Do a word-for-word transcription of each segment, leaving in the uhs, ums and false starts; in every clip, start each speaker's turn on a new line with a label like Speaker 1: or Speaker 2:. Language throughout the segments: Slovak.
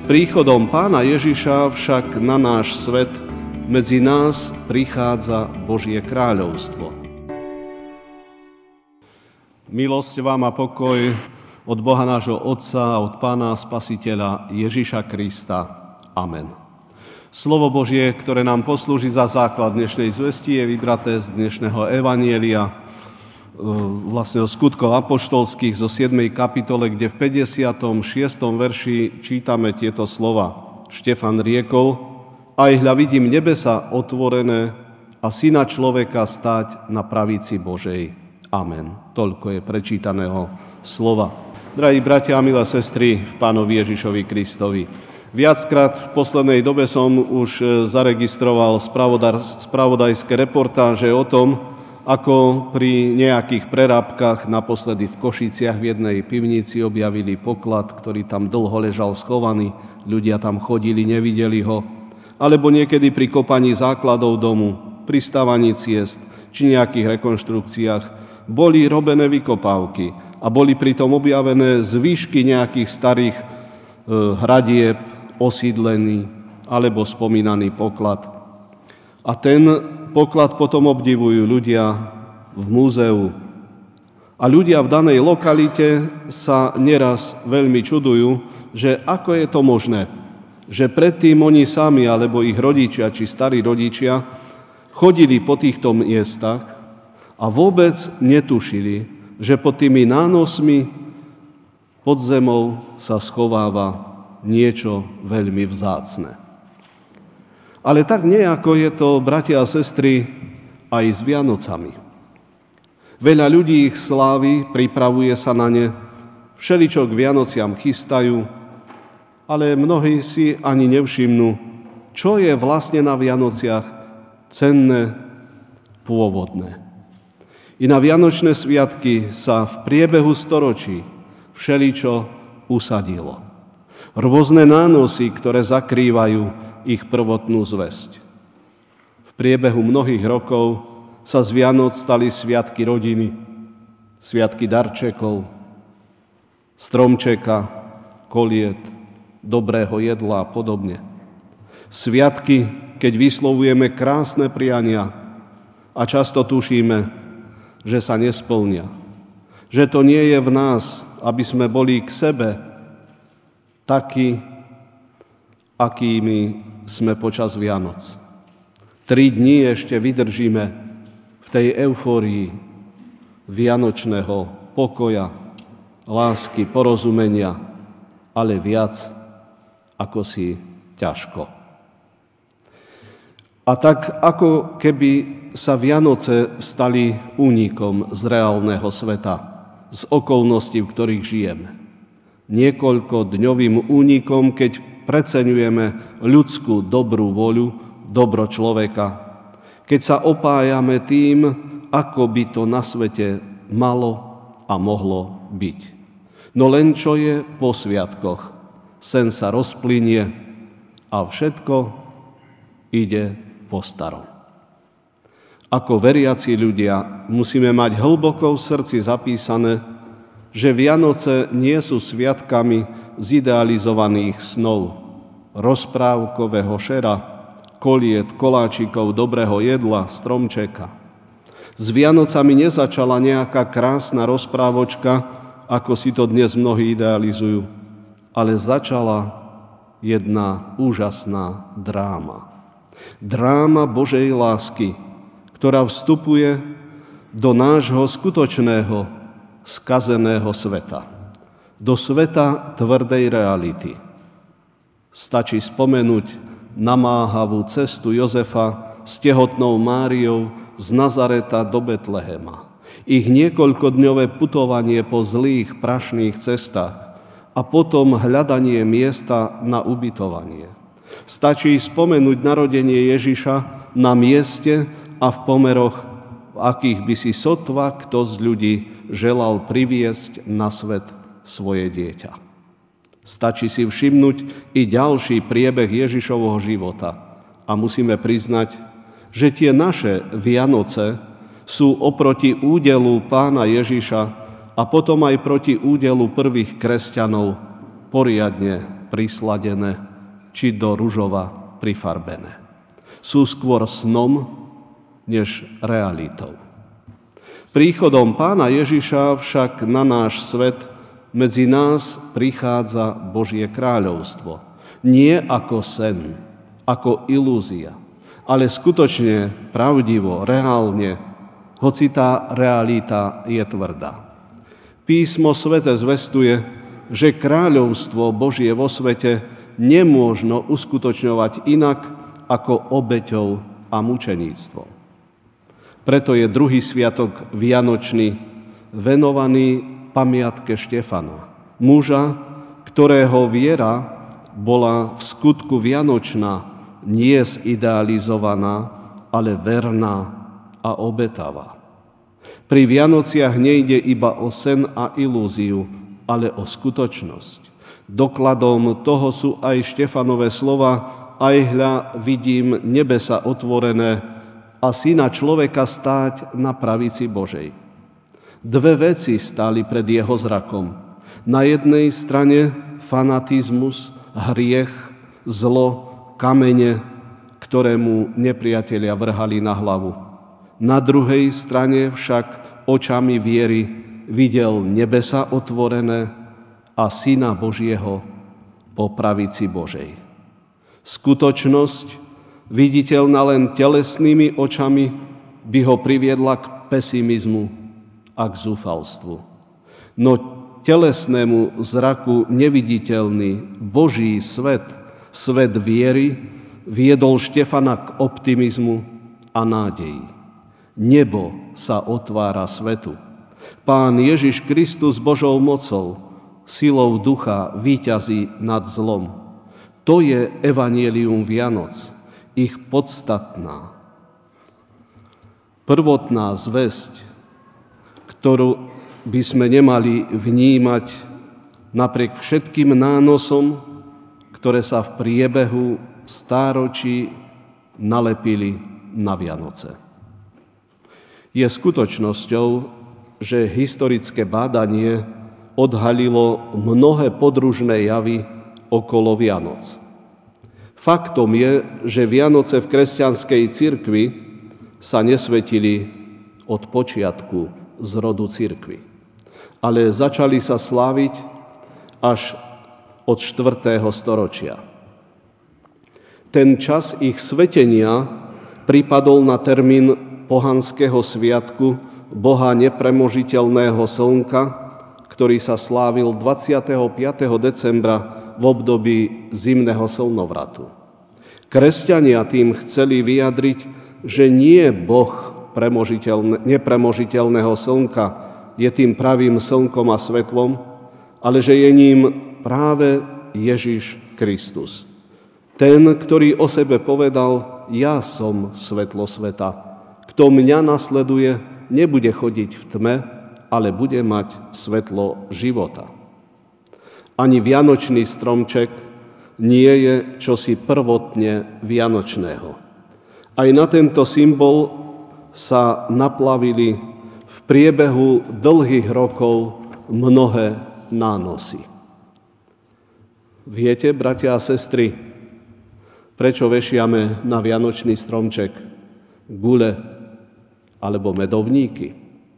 Speaker 1: Príchodom Pána Ježiša však na náš svet medzi nás prichádza Božie kráľovstvo. Milosť vám a pokoj od Boha nášho Otca a od Pána Spasiteľa Ježiša Krista. Amen. Slovo Božie, ktoré nám poslúži za základ dnešnej zvesti, je vybraté z dnešného evanjelia, vlastne o skutkov apoštolských zo siedmej kapitole, kde v päťdesiatom šiestom verši čítame tieto slova. Štefan riekol: Aj hľa vidím nebesa otvorené a Syna človeka stáť na pravici Božej. Amen. Toľko je prečítaného slova. Drahí bratia a milé sestry v Pánovi Ježišovi Kristovi, viackrát v poslednej dobe som už zaregistroval spravodajské reportáže o tom, ako pri nejakých prerábkach, naposledy v Košiciach v jednej pivnici, objavili poklad, ktorý tam dlho ležal schovaný, ľudia tam chodili, nevideli ho, alebo niekedy pri kopaní základov domu, pri stavaní ciest či nejakých rekonštrukciách boli robené vykopávky a boli pritom objavené zvyšky nejakých starých e, hradieb, osídlení alebo spomínaný poklad. A ten poklad potom obdivujú ľudia v múzeu. A ľudia v danej lokalite sa neraz veľmi čudujú, že ako je to možné, že predtým oni sami alebo ich rodičia či starí rodičia chodili po týchto miestach a vôbec netušili, že pod tými nánosmi pod zemou sa schováva niečo veľmi vzácne. Ale tak nejako je to, bratia a sestry, aj s Vianocami. Veľa ľudí ich slávi, pripravuje sa na ne, všeličo k Vianociam chystajú, ale mnohí si ani nevšimnú, čo je vlastne na Vianociach cenné, pôvodné. I na Vianočné sviatky sa v priebehu storočí všeličo usadilo. Rôzne nánosy, ktoré zakrývajú ich prvotnú zvesť. V priebehu mnohých rokov sa z Vianoc stali sviatky rodiny, sviatky darčekov, stromčeka, koliet, dobrého jedla a podobne. Sviatky, keď vyslovujeme krásne priania a často tušíme, že sa nesplnia. Že to nie je v nás, aby sme boli k sebe takí, akými sme počas Vianoc. Tri dni ešte vydržíme v tej eufórii vianočného pokoja, lásky, porozumenia, ale viac ako si ťažko. A tak ako keby sa Vianoce stali únikom z reálneho sveta, z okolností, v ktorých žijeme. Niekoľko dňovým únikom, keď preceňujeme ľudskú dobrú voľu, dobro človeka, keď sa opájame tým, ako by to na svete malo a mohlo byť. No len čo je po sviatkoch, sen sa rozplynie a všetko ide po starom. Ako veriaci ľudia musíme mať hlboko v srdci zapísané, že Vianoce nie sú sviatkami zidealizovaných snov, rozprávkového šera, koliet, koláčikov, dobrého jedla, stromčeka. S Vianocami nezačala nejaká krásna rozprávočka, ako si to dnes mnohí idealizujú, ale začala jedna úžasná dráma. Dráma Božej lásky, ktorá vstupuje do nášho skutočného, skazeného sveta. Do sveta tvrdej reality. Stačí spomenúť namáhavú cestu Jozefa s tehotnou Máriou z Nazareta do Betlehema. Ich niekoľkodňové putovanie po zlých, prašných cestách a potom hľadanie miesta na ubytovanie. Stačí spomenúť narodenie Ježiša na mieste a v pomeroch, v akých by si sotva kto z ľudí želal priviesť na svet svoje dieťa. Stačí si všimnúť i ďalší priebeh Ježišovho života a musíme priznať, že tie naše Vianoce sú oproti údelu Pána Ježiša a potom aj proti údelu prvých kresťanov poriadne prisladené či do ružova prifarbené. Sú skôr snom, než realitou. Príchodom Pána Ježiša však na náš svet medzi nás prichádza Božie kráľovstvo. Nie ako sen, ako ilúzia, ale skutočne, pravdivo, reálne, hoci tá realita je tvrdá. Písmo sväté zvestuje, že kráľovstvo Božie vo svete nemôžno uskutočňovať inak ako obeťou a mučeníctvom. Preto je druhý sviatok vianočný venovaný pamiatke Štefana, muža, ktorého viera bola v skutku vianočná, nie zidealizovaná, ale verná a obetavá. Pri Vianociach nejde iba o sen a ilúziu, ale o skutočnosť. Dokladom toho sú aj Štefanové slova: aj hľa, vidím nebesa otvorené a syna človeka stáť na pravici Božej. Dve veci stáli pred jeho zrakom. Na jednej strane fanatizmus, hriech, zlo, kamene, ktoré mu nepriatelia vrhali na hlavu. Na druhej strane však očami viery videl nebesa otvorené a syna Božieho po pravici Božej. Skutočnosť, viditeľná len telesnými očami, by ho priviedla k pesimizmu a k zúfalstvu. No telesnému zraku neviditeľný Boží svet, svet viery, viedol Štefana k optimizmu a nádeji. Nebo sa otvára svetu. Pán Ježiš Kristus Božou mocou, silou ducha víťazí nad zlom. To je evanjelium Vianoc, ich podstatná, prvotná zvesť, ktorú by sme nemali vnímať napriek všetkým nánosom, ktoré sa v priebehu stáročí nalepili na Vianoce. Je skutočnosťou, že historické bádanie odhalilo mnohé podružné javy okolo Vianoc. Faktom je, že Vianoce v kresťanskej cirkvi sa nesvetili od počiatku z rodu cirkvi, ale začali sa sláviť až od štvrtého storočia. Ten čas ich svetenia pripadol na termín pohanského sviatku Boha nepremožiteľného slnka, ktorý sa slávil dvadsiateho piateho decembra v období zimného slnovratu. Kresťania tým chceli vyjadriť, že nie Boh nepremožiteľného slnka je tým pravým slnkom a svetlom, ale že je ním práve Ježiš Kristus. Ten, ktorý o sebe povedal: ja som svetlo sveta. Kto mňa nasleduje, nebude chodiť v tme, ale bude mať svetlo života. Ani vianočný stromček nie je čosi prvotne vianočného. Aj na tento symbol sa naplavili v priebehu dlhých rokov mnohé nánosy. Viete, bratia a sestry, prečo vešiame na vianočný stromček gule alebo medovníky?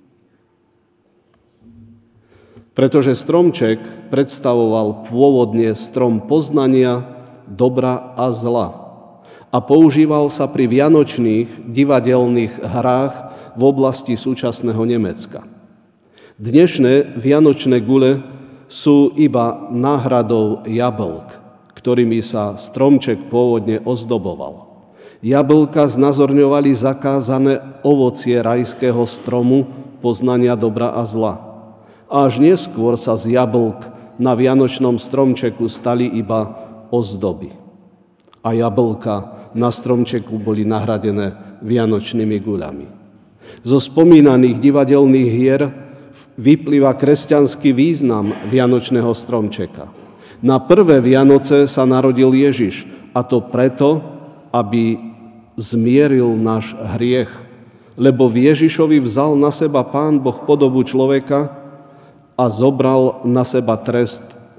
Speaker 1: Pretože stromček predstavoval pôvodne strom poznania dobra a zla a používal sa pri vianočných divadelných hrách v oblasti súčasného Nemecka. Dnešné vianočné gule sú iba náhradou jablk, ktorými sa stromček pôvodne ozdoboval. Jablka znázorňovali zakázané ovocie rajského stromu poznania dobra a zla. Až neskôr sa z jablk na vianočnom stromčeku stali iba ozdoby. A jablka na stromčeku boli nahradené vianočnými guľami. Zo spomínaných divadelných hier vyplýva kresťanský význam vianočného stromčeka. Na prvé Vianoce sa narodil Ježiš, a to preto, aby zmieril náš hriech, lebo v Ježišovi vzal na seba Pán Boh podobu človeka a zobral na seba trest,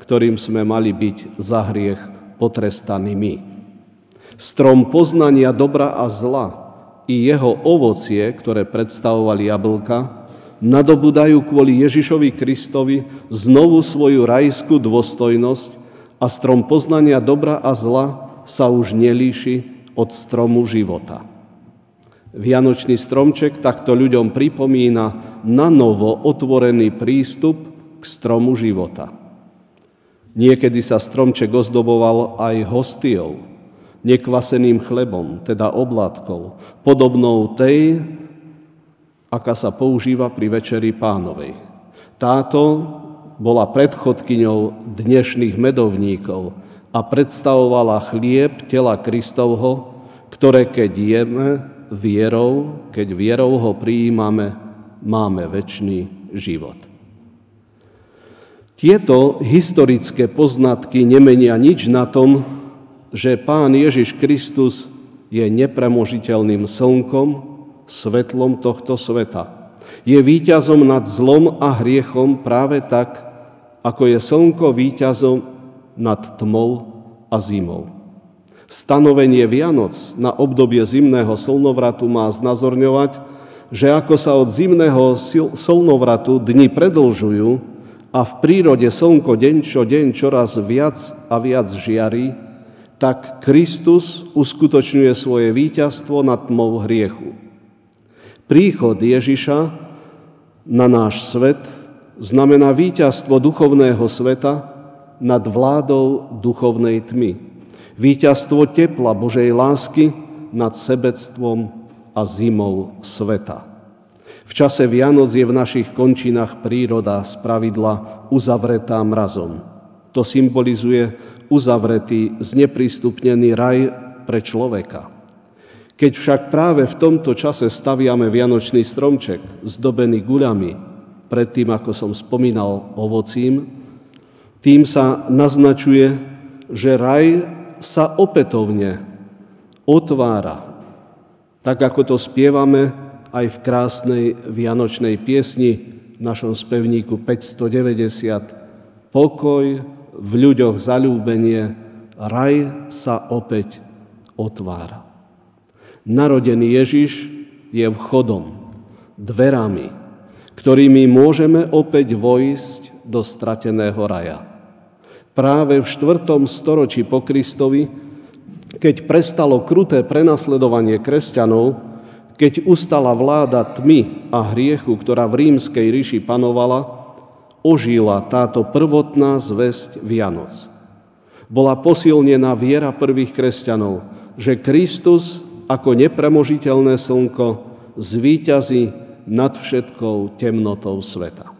Speaker 1: ktorým sme mali byť za hriech potrestaní my. Strom poznania dobra a zla i jeho ovocie, ktoré predstavovali jablka, nadobúdajú kvôli Ježišovi Kristovi znovu svoju rajskú dôstojnosť a strom poznania dobra a zla sa už nelíši od stromu života. Vianočný stromček takto ľuďom pripomína na novo otvorený prístup k stromu života. Niekedy sa stromček ozdoboval aj hostiou, nekvaseným chlebom, teda oblátkou, podobnou tej, aká sa používa pri Večeri Pánovej. Táto bola predchodkyňou dnešných medovníkov a predstavovala chlieb tela Kristovho, ktoré keď jeme vierou, keď vierou ho prijímame, máme večný život. Tieto historické poznatky nemenia nič na tom, že Pán Ježiš Kristus je nepremožiteľným slnkom, svetlom tohto sveta. Je víťazom nad zlom a hriechom práve tak, ako je slnko víťazom nad tmou a zimou. Stanovenie Vianoc na obdobie zimného slnovratu má znázorňovať, že ako sa od zimného slnovratu dni predĺžujú a v prírode slnko deň čo deň čoraz viac a viac žiarí, tak Kristus uskutočňuje svoje víťazstvo nad tmou hriechu. Príchod Ježiša na náš svet znamená víťazstvo duchovného sveta nad vládou duchovnej tmy. Víťazstvo tepla Božej lásky nad sebectvom a zimou sveta. V čase Vianoc je v našich končinách príroda spravidla uzavretá mrazom. To symbolizuje uzavretý, zneprístupnený raj pre človeka. Keď však práve v tomto čase staviame vianočný stromček zdobený guľami, predtým, ako som spomínal, ovocím, tým sa naznačuje, že raj sa opätovne otvára, tak ako to spievame aj v krásnej vianočnej piesni v našom spevníku päťstodeväťdesiat. Pokoj v ľuďoch zaľúbenie, raj sa opäť otvára. Narodený Ježiš je vchodom, dverami, ktorými môžeme opäť vojsť do strateného raja. Práve v štvrtom storočí po Kristovi, keď prestalo kruté prenasledovanie kresťanov, keď ustala vláda tmy a hriechu, ktorá v rímskej ríši panovala, ožila táto prvotná zvesť Vianoc. Bola posilnená viera prvých kresťanov, že Kristus ako nepremožiteľné slnko zvíťazí nad všetkou temnotou sveta.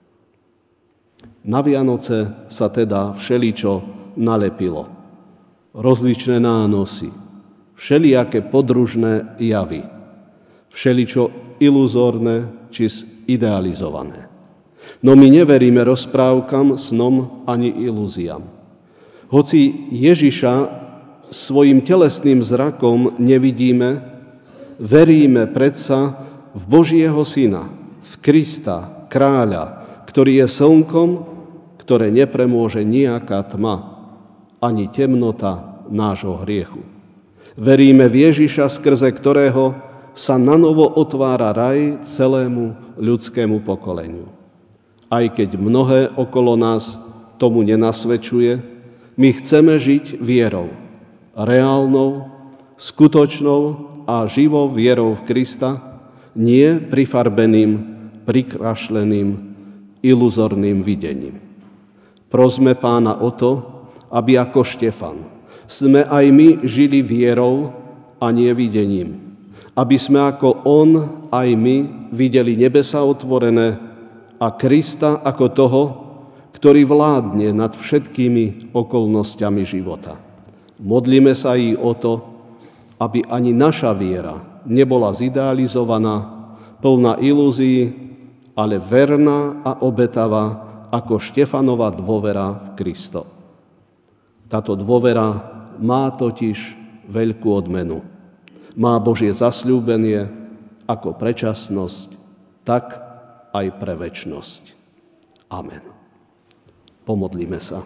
Speaker 1: Na Vianoce sa teda všeličo nalepilo. Rozličné nánosy, všelijaké podružné javy, všeličo iluzórne či idealizované. No my neveríme rozprávkam, snom ani ilúziám. Hoci Ježiša svojim telesným zrakom nevidíme, veríme predsa v Božieho Syna, v Krista, kráľa, ktorý je slnkom, ktoré nepremôže nejaká tma, ani temnota nášho hriechu. Veríme v Ježiša, skrze ktorého sa nanovo otvára raj celému ľudskému pokoleniu. Aj keď mnohé okolo nás tomu nenasvedčuje, my chceme žiť vierou, reálnou, skutočnou a živou vierou v Krista, nie prifarbeným, prikrašleným, iluzorným videním. Prosme Pána o to, aby ako Štefan sme aj my žili vierou a nie videním. Aby sme ako on aj my videli nebesá otvorené a Krista ako toho, ktorý vládne nad všetkými okolnostiami života. Modlíme sa i o to, aby ani naša viera nebola zidealizovaná, plná ilúzií, ale verná a obetavá ako Štefanova dôvera v Kristo. Táto dôvera má totiž veľkú odmenu. Má Božie zasľúbenie ako prečasnosť, tak aj pre večnosť. Amen. Pomodlíme sa.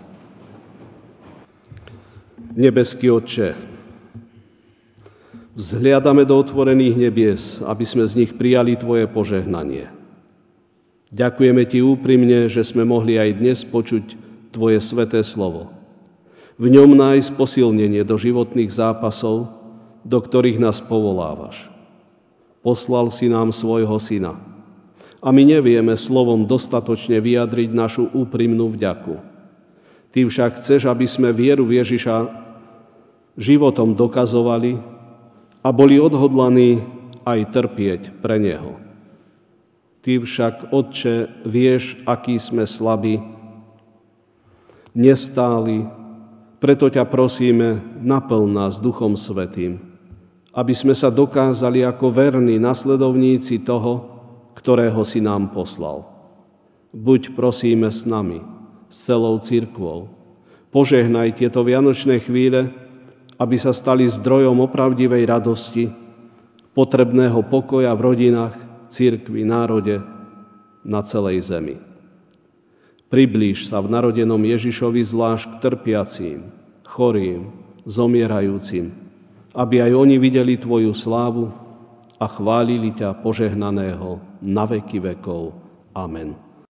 Speaker 1: Nebeský Otče, vzhliadame do otvorených nebies, aby sme z nich prijali Tvoje požehnanie. Ďakujeme Ti úprimne, že sme mohli aj dnes počuť Tvoje sväté slovo. V ňom nájsť posilnenie do životných zápasov, do ktorých nás povolávaš. Poslal si nám svojho Syna. A my nevieme slovom dostatočne vyjadriť našu úprimnú vďaku. Ty však chceš, aby sme vieru v Ježiša životom dokazovali a boli odhodlaní aj trpieť pre Neho. Ty však, Otče, vieš, aký sme slabí, nestáli, preto ťa prosíme, naplň nás Duchom Svätým, aby sme sa dokázali ako verní nasledovníci toho, ktorého si nám poslal. Buď prosíme s nami, s celou cirkvou. Požehnaj tieto vianočné chvíle, aby sa stali zdrojom opravdivej radosti, potrebného pokoja v rodinách, cirkvi, národe, na celej zemi. Priblíž sa v narodenom Ježišovi zvlášť k trpiacím, chorým, zomierajúcim, aby aj oni videli Tvoju slávu a chválili ťa požehnaného na veky vekov. Amen.